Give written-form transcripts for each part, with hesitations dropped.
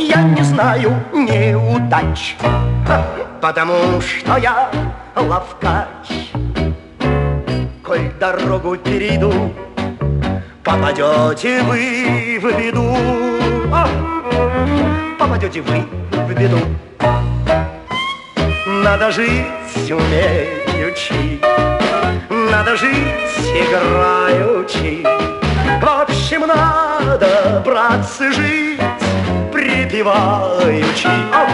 я не знаю неудач, потому что я ловкач. Коль дорогу перейду, попадете вы в беду. Попадете вы в беду. Надо жить умеючи, надо жить играючи. В общем, надо, братцы, жить припеваючи.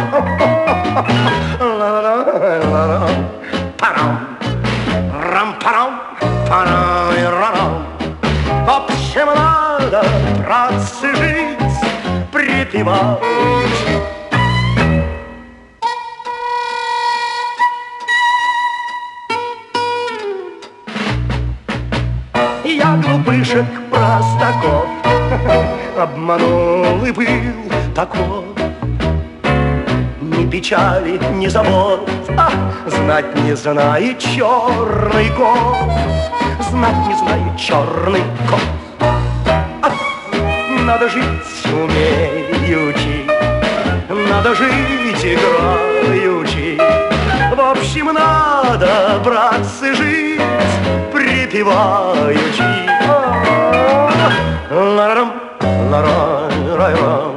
Парам, рам-парам, парам-рам. В общем, надо, братцы, жить припеваючи. Я глупышек Простаков обманул и был таков. Ни печали, ни забот, знать не знает черный кот. Знать не знает черный кот. Надо жить умеючи, надо жить играючи. В общем, надо, братцы, жить припеваючи. Ла-рам, ла-рам, рай-рам.